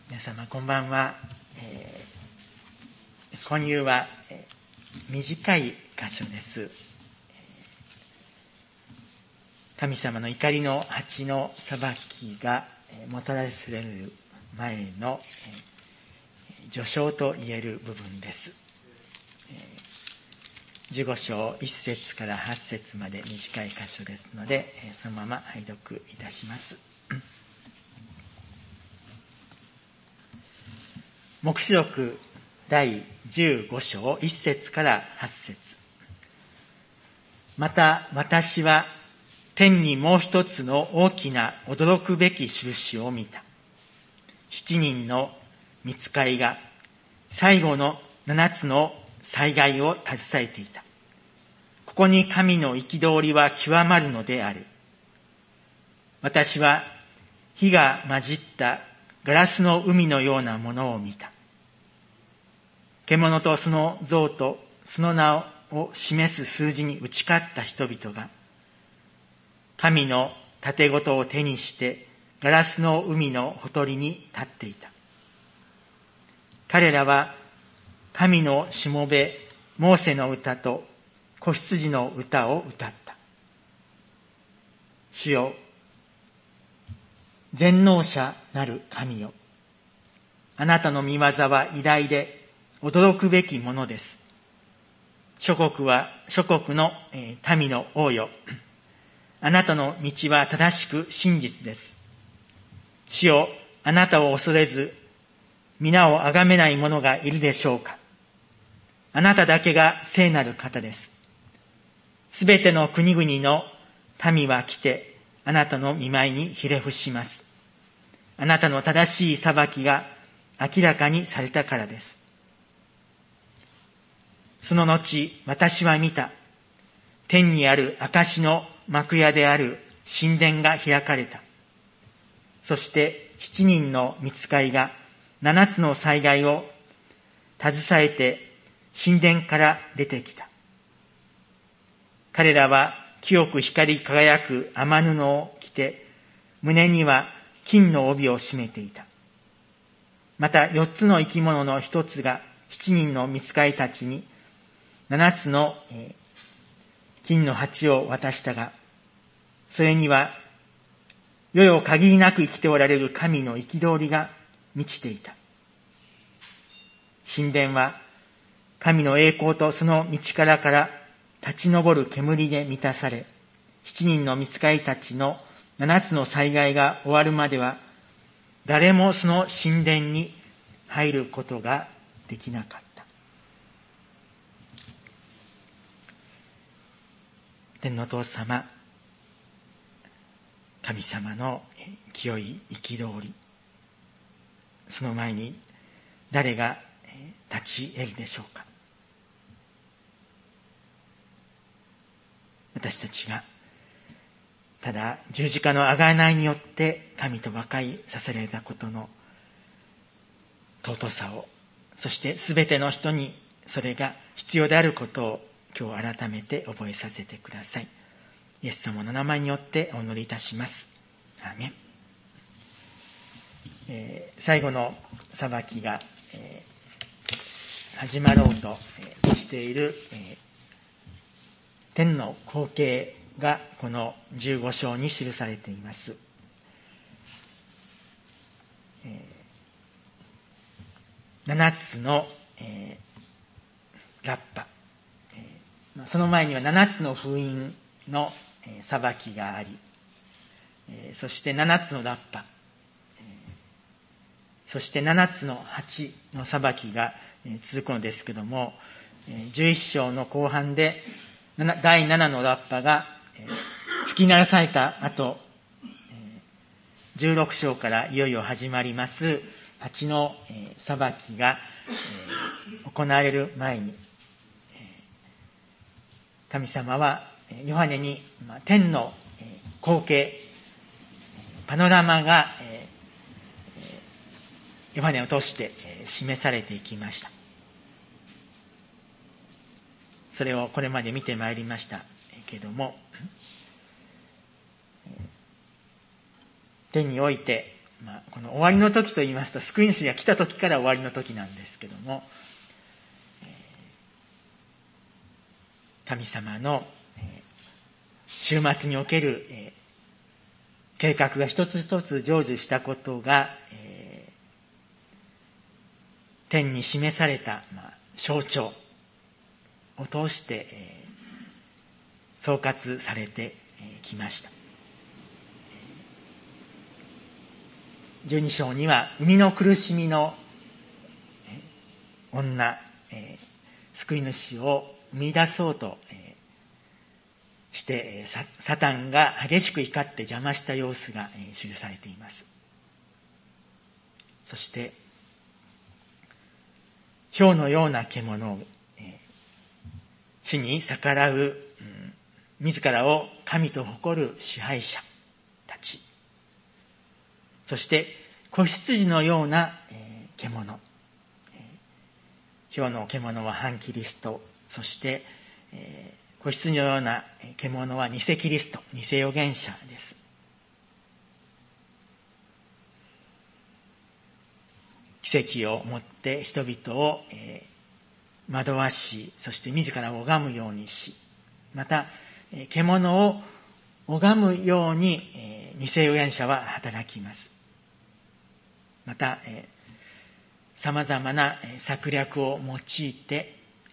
皆様こんばんは。今夕は短い箇所です。神様の怒りの鉢の裁きがもたらされる前の序章と言える部分です。15章1節から8節まで短い箇所ですので、そのまま拝読いたします。黙示録第15章1節から8節。また私は天にもう一つの大きな驚くべき印を見た。7人の御使いが最後の7つの災害を携えていた。ここに神の憤りは極まるのである。私は火が混じったガラスの海のようなものを見た。獣とその像とその名を示す数字に打ち勝った人々が、神の盾事を手にしてガラスの海のほとりに立っていた。彼らは神のしもべモーセの歌と子羊の歌を歌った。主よ、全能者なる神よ。あなたの御業は偉大で驚くべきものです。諸国の民の王よ。あなたの道は正しく真実です。主よ、あなたを恐れず、皆を崇めない者がいるでしょうか。あなただけが聖なる方です。すべての国々の民は来て、あなたの御前にひれ伏します。あなたの正しい裁きが明らかにされたからです。その後、私は見た。天にある証の幕屋である神殿が開かれた。そして7人の御使いが7つの災害を携えて神殿から出てきた。彼らは清く光り輝く雨布を着て、胸には金の帯を締めていた。また4つの生き物の1つが7人の御使いたちに7つの金の鉢を渡したが、それには世々限りなく生きておられる神の憤りが満ちていた。神殿は神の栄光とその道から立ち上る煙で満たされ、7人の御使いたちの7つの災害が終わるまでは、誰もその神殿に入ることができなかった。天のお父様、神様の清い憤り、その前に誰が立ち得るでしょうか。私たちがただ十字架の贖いによって神と和解させられたことの尊さを、そしてすべての人にそれが必要であることを今日改めて覚えさせてください。イエス様の名前によってお祈りいたします。アーメン。最後の裁きが、始まろうとしている、天の光景がこの15章に記されています。7つの、ラッパ、その前には7つの封印の裁きがあり、そして7つのラッパ、そして7つの鉢の裁きが続くのですけども、11章の後半で第7のラッパが吹き鳴らされた後、16章からいよいよ始まります鉢の裁きが行われる前に、神様はヨハネに天の光景、パノラマがヨハネを通して示されていきました。それをこれまで見てまいりましたけども、天においてこの終わりの時と言いますと、救い主が来た時から終わりの時なんですけども、神様の終末における計画が一つ一つ成就したことが、天に示された象徴を通して総括されてきました。12章には生みの苦しみの女、救い主を生み出そうとしてサタンが激しく怒って邪魔した様子が記されています。そして豹のような獣を死に逆らう自らを神と誇る支配者たち、そして子羊のような獣、豹の獣は反キリスト、そして子羊のような獣は偽キリスト、偽預言者です。奇跡をもって人々を惑わし、そして自らを拝むようにし、また獣を拝むように偽預言者は働きます。また様々な策略を用いて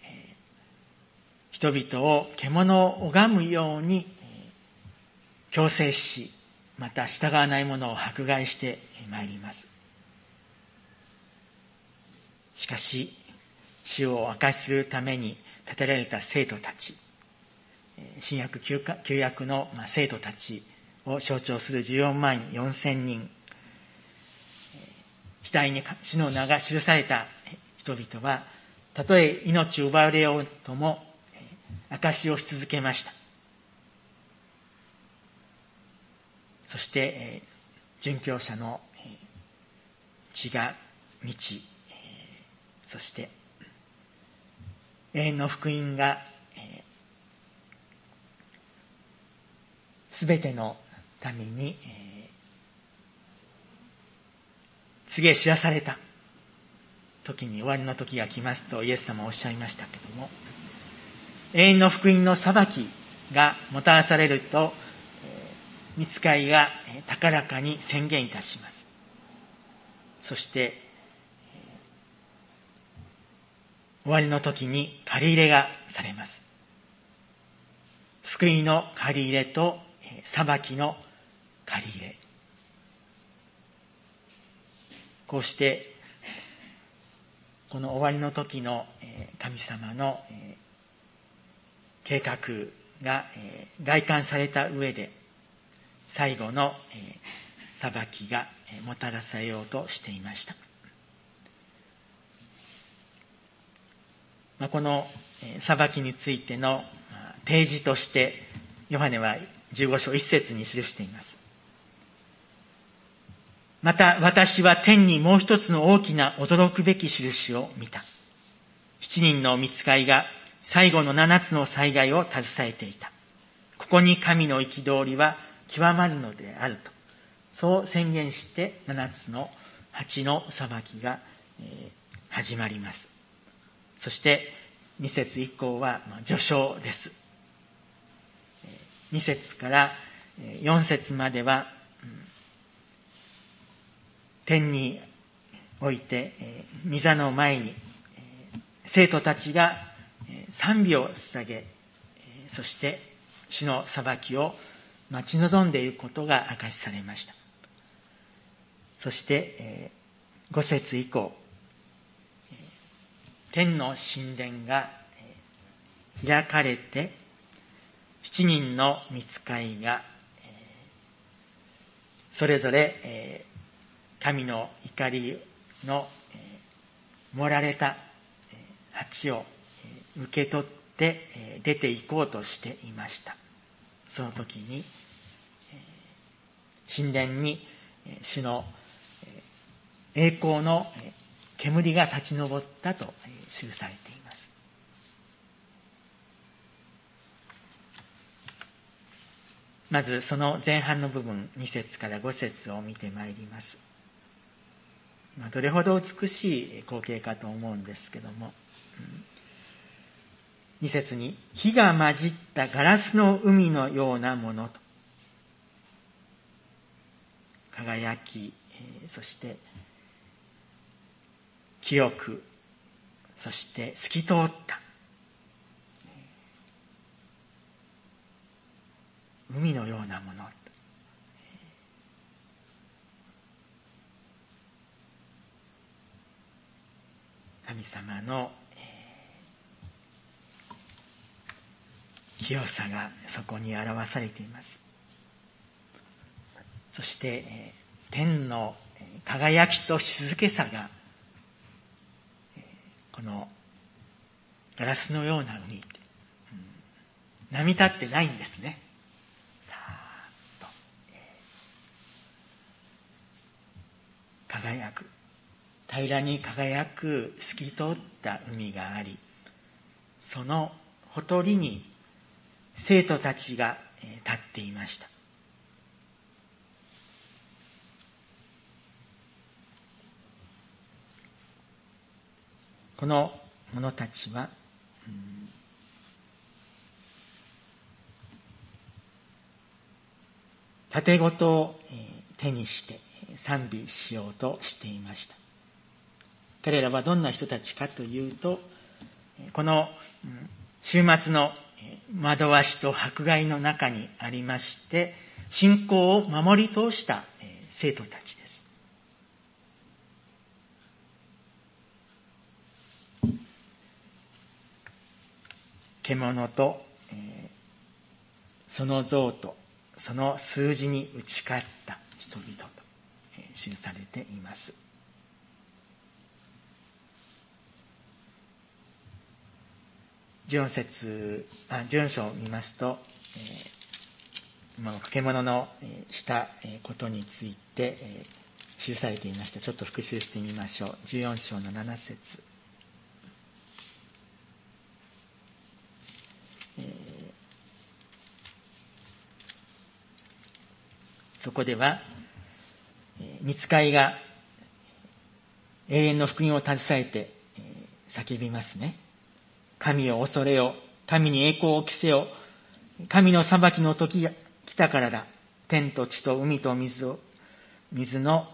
人々を獣を拝むように強制し、また従わない者を迫害してまいります。しかし主を明かしするために立てられた生徒たち、新約旧約の生徒たちを象徴する14万4千人、額に主の名が記された人々は、たとえ命を奪われようとも証しをし続けました。そして殉教者の血が満ち、そして永遠の福音がすべての民に告げ知らされた時に、終わりの時が来ますとイエス様はおっしゃいましたけれども、永遠の福音の裁きがもたらされると、御使いが高らかに宣言いたします。そして終わりの時に借り入れがされます。救いの借り入れと裁きの借り入れ。こうしてこの終わりの時の神様の計画が概観された上で、最後の裁きがもたらされようとしていました。この裁きについての提示としてヨハネは15章1節に記しています。また私は天にもう一つの大きな驚くべき印を見た。7人の御使いが最後の7つの災害を携えていた。ここに神の憤りは極まるのであると、そう宣言して7つの8の裁きが始まります。そして2節以降は序章です。2節から4節までは天において御座の前に生徒たちが賛美を捧げ、そして主の裁きを待ち望んでいることが明かしされました。そして5節以降、天の神殿が開かれて7人の御使いがそれぞれ神の怒りの盛られた鉢を受け取って出て行こうとしていました。その時に神殿に主の栄光の煙が立ち上ったと記されています。まずその前半の部分、2節から5節を見てまいります。 どれほど美しい光景かと思うんですけども、2節に火が混じったガラスの海のようなものと、輝き、そして清く、そして透き通った海のようなもの、神様の清さがそこに表されています。そして天の輝きと静けさがこのガラスのような海、波立ってないんですね。さーっと輝く、平らに輝く透き通った海があり、そのほとりに生徒たちが立っていました。この者たちは、盾ごとを手にして賛美しようとしていました。彼らはどんな人たちかというと、この週末の惑わしと迫害の中にありまして、信仰を守り通した生徒たちです。獣とその像とその数字に打ち勝った人々と記されています。14章を見ますと、獣のしたことについて記されていました。ちょっと復習してみましょう。14章の7節。そこでは、御使いが永遠の福音を携えて叫びますね。神を恐れよ、神に栄光を着せよ、神の裁きの時が来たからだ。天と地と海と水の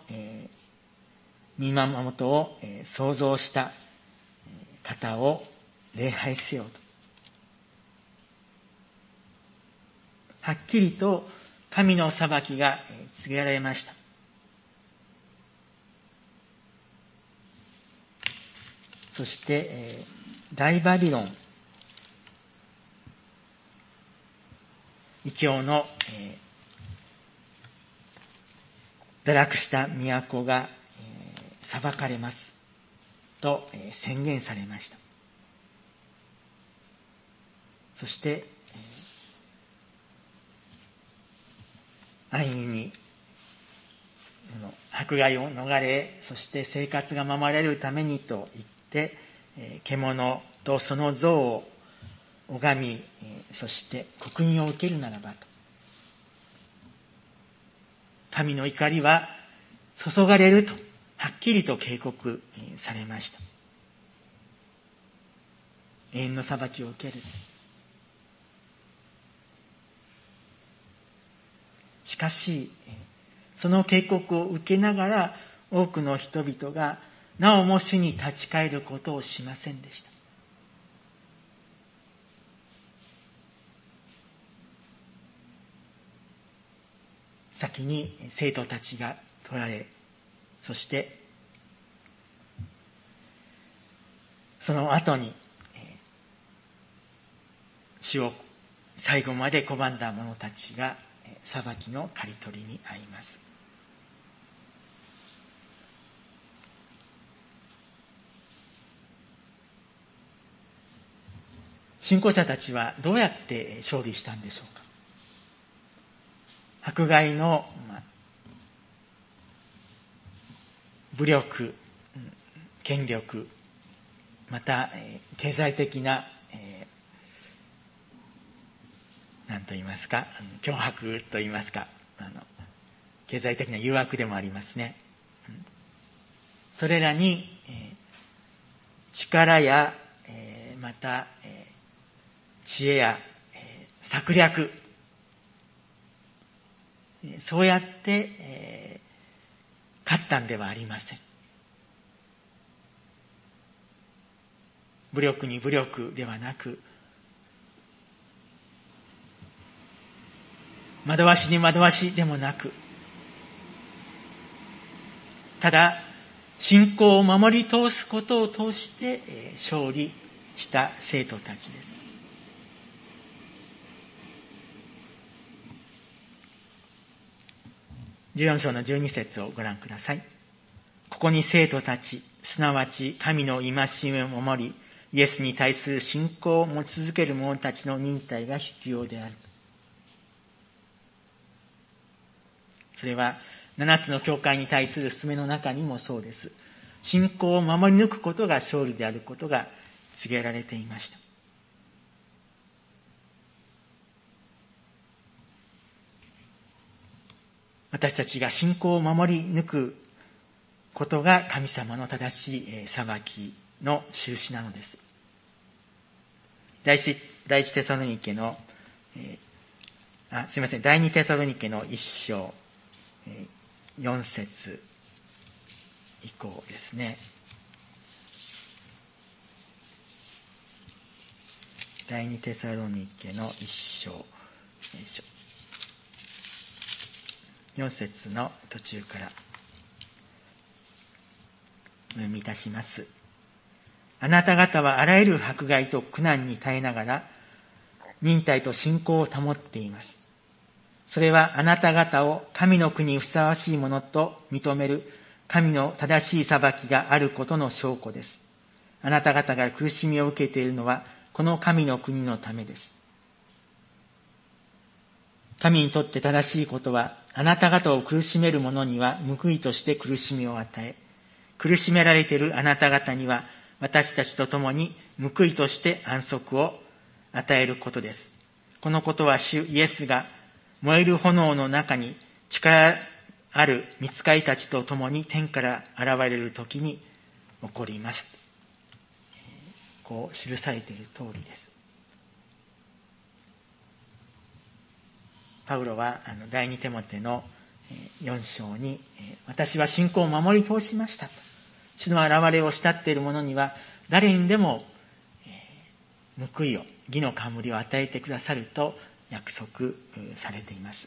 源を創造した方を礼拝せよと。はっきりと神の裁きが告げられました。そして、大バビロン、異教の、堕落した都が、裁かれますと、宣言されました。そして、安易に迫害を逃れ、そして生活が守られるためにと言って、獣とその像を拝み、そして刻印を受けるならばと。神の怒りは注がれると、はっきりと警告されました。永遠の裁きを受ける。しかし、その警告を受けながら多くの人々がなおも主に立ち返ることをしませんでした。先に生徒たちが取られ、そしてその後に主を最後まで拒んだ者たちが裁きの刈り取りに遭います。信仰者たちはどうやって勝利したんでしょうか。迫害の武力、権力、また経済的な何と言いますか、脅迫と言いますか、経済的な誘惑でもありますね。 それらに力やまた知恵や策略、そうやって勝ったんではありません。武力に武力ではなく、惑わしに惑わしでもなく、ただ信仰を守り通すことを通して勝利した生徒たちです。14章の12節をご覧ください。ここに生徒たち、すなわち神の戒めを守り、イエスに対する信仰を持ち続ける者たちの忍耐が必要である。それは7つの教会に対する勧めの中にもそうです。信仰を守り抜くことが勝利であることが告げられていました。私たちが信仰を守り抜くことが神様の正しい裁きの印なのです。第一テサロニケの、第二テサロニケの1章、4節以降ですね。第二テサロニケの1章、4節の途中からお読みいたします。あなた方はあらゆる迫害と苦難に耐えながら忍耐と信仰を保っています。それはあなた方を神の国にふさわしいものと認める神の正しい裁きがあることの証拠です。あなた方が苦しみを受けているのはこの神の国のためです。神にとって正しいことは、あなた方を苦しめる者には報いとして苦しみを与え、苦しめられているあなた方には私たちと共に報いとして安息を与えることです。このことは主イエスが燃える炎の中に力ある御使いたちと共に天から現れる時に起こります。こう記されている通りです。パウロは第二テモテの4章に、私は信仰を守り通しましたと。主の現れを慕っている者には誰にでも報いを、義の冠を与えてくださると約束されています。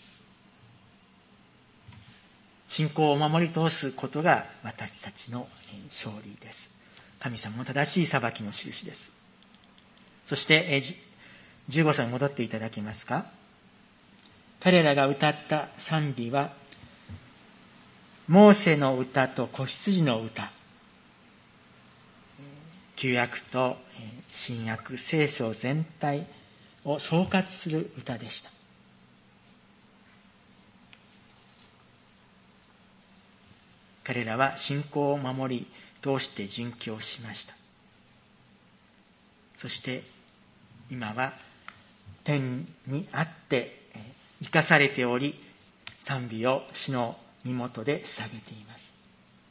信仰を守り通すことが私たちの勝利です。神様の正しい裁きの印です。そして15章に戻っていただけますか。彼らが歌った賛美は、モーセの歌と子羊の歌、旧約と新約、聖書全体を総括する歌でした。彼らは信仰を守り通して殉教しました。そして今は天にあって生かされており、賛美を主の身元で捧げています。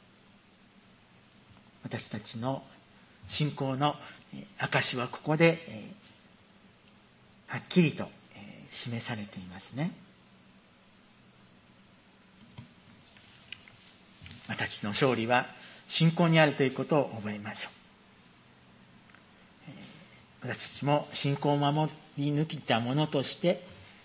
私たちの信仰の証はここではっきりと示されていますね。私たちの勝利は信仰にあるということを覚えましょう。私たちも信仰を守り抜いたものとして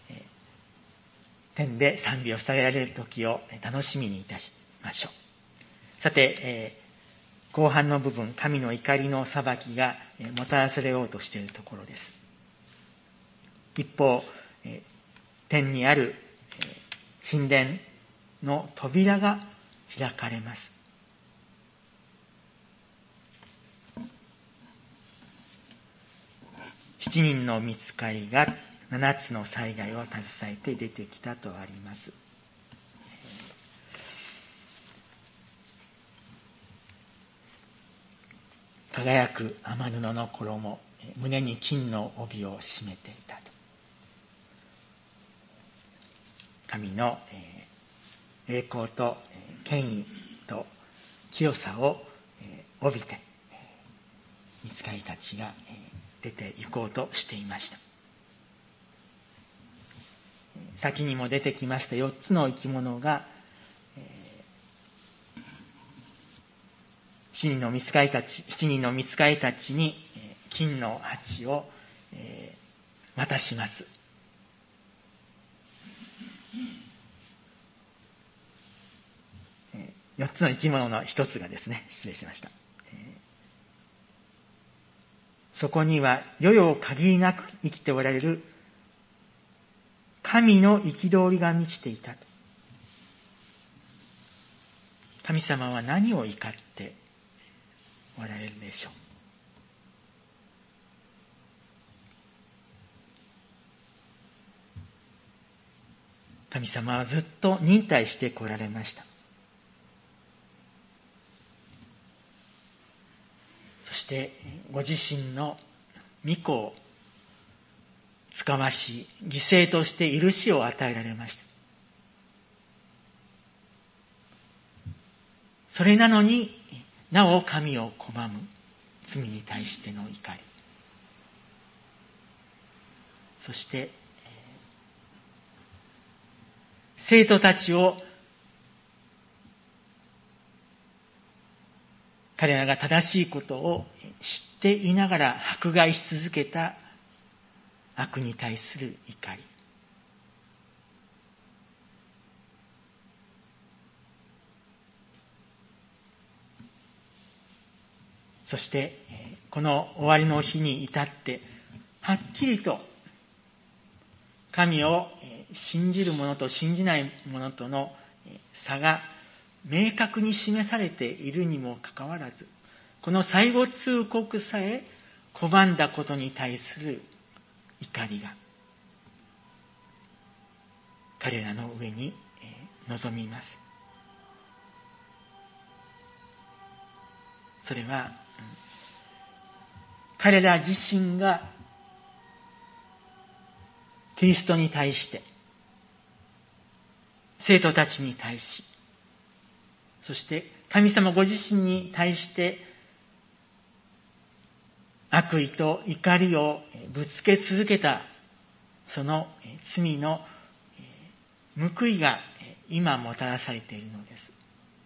天で賛美を捧げられる時を楽しみにいたしましょう。さて、後半の部分、神の怒りの裁きがもたらされようとしているところです。一方、天にある神殿の扉が開かれます。7人の御使いが7つの災害を携えて出てきたとあります。輝く雨布の衣、胸に金の帯を締めていたと。神の栄光と権威と清さを帯びて御使いたちが出て行こうとしていました。先にも出てきました4つの生き物が7人の御使いたちに金の鉢を渡します。4つの生き物の1つがですね、失礼しました。そこには世々限りなく生きておられる神の憤りが満ちていたと。神様は何を怒っておられるでしょう。神様はずっと忍耐してこられました。そしてご自身の御子を使わし、犠牲として許しを与えられました。それなのになお神を拒む罪に対しての怒り、そして生徒たちを彼らが正しいことを知っていながら迫害し続けた悪に対する怒り、そしてこの終わりの日に至ってはっきりと神を信じる者と信じない者との差が明確に示されているにもかかわらず、この最後通告さえ拒んだことに対する怒りが彼らの上に臨みます。それは彼ら自身がキリストに対して、生徒たちに対し、そして神様ご自身に対して悪意と怒りをぶつけ続けたその罪の報いが今もたらされているのです。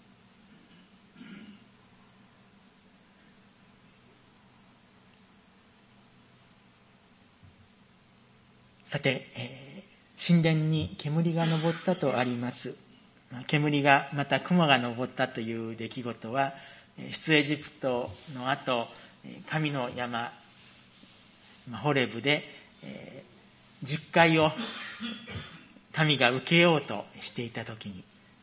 さて、神殿に煙が昇ったとあります。煙がまた雲が昇ったという出来事は、出エジプトの後、神の山ホレブで十戒を民が受けようとしていたときに、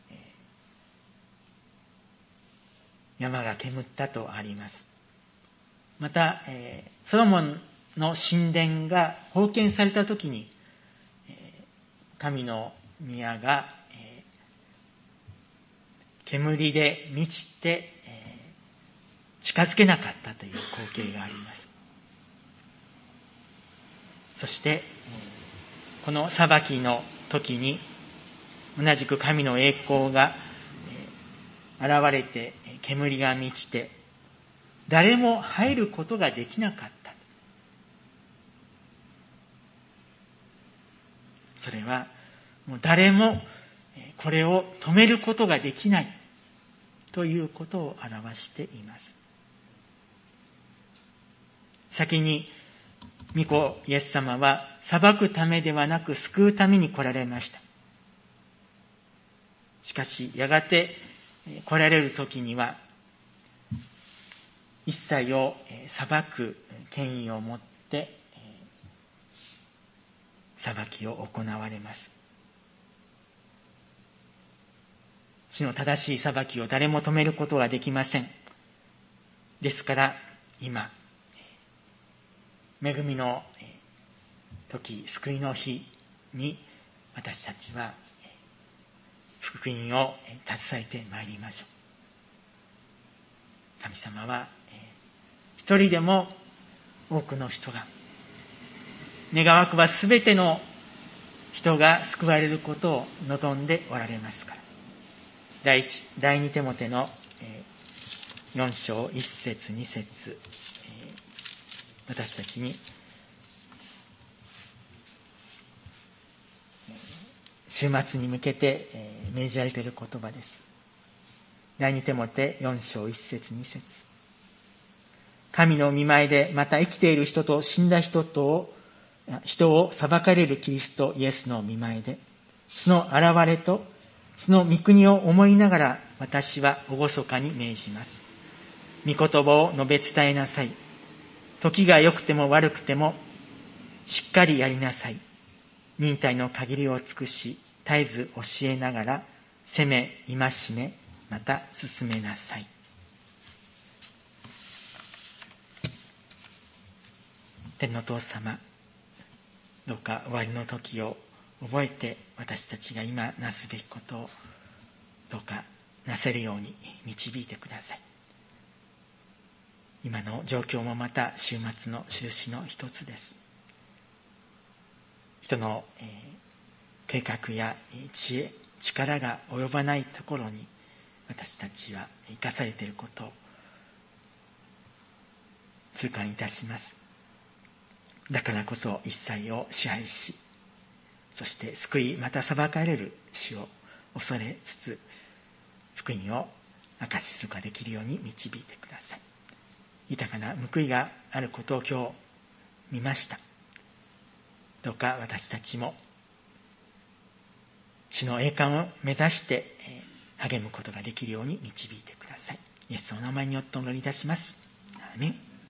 山が煙ったとあります。また、ソロモンの神殿が封建されたときに、神の宮が煙で満ちて近づけなかったという光景があります。そしてこの裁きの時に同じく神の栄光が現れて煙が満ちて誰も入ることができなかった。それはもう誰もこれを止めることができないということを表しています。先に御子イエス様は裁くためではなく救うために来られました。しかしやがて来られる時には一切を裁く権威を持って裁きを行われます。主の正しい裁きを誰も止めることはできません。ですから今恵みの時、救いの日に私たちは福音を携えてまいりましょう。神様は一人でも多くの人が、願わくばすべての人が救われることを望んでおられますから。第一、第二テモテの 4章1節2節、私たちに週末に向けて命じられている言葉です。第二テモテ4章1節2節、神の御前でまた生きている人と死んだ人を裁かれるキリストイエスの御前で、その現れとその御国を思いながら私は厳かに命じます。御言葉を述べ伝えなさい。時が良くても悪くてもしっかりやりなさい。忍耐の限りを尽くし、絶えず教えながら責め、戒め、また進めなさい。天のお父様、どうか終わりの時を覚えて、私たちが今なすべきことをどうかなせるように導いてください。今の状況もまた終末の印の一つです。人の計画や知恵、力が及ばないところに私たちは生かされていることを痛感いたします。だからこそ一切を支配し、そして救い、また裁かれる死を恐れつつ、福音を証しすることができるように導いてください。豊かな報いがあることを今日見ました。どうか私たちも主の栄冠を目指して励むことができるように導いてください。イエスのお名前によってお祈りいたします。アーメン。